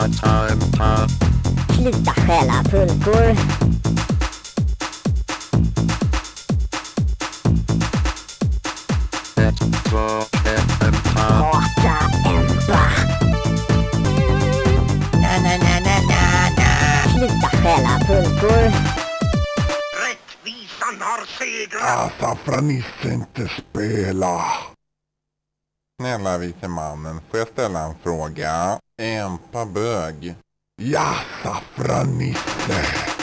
Sluta stjäla pulkor. Hata Empa. Sluta stjäla pulkor. Rättvisan har segrat. Saffranisse inte spela. Snälla vite mannen, får jag ställa en fråga? Empa bög. Ja, Saffranisse.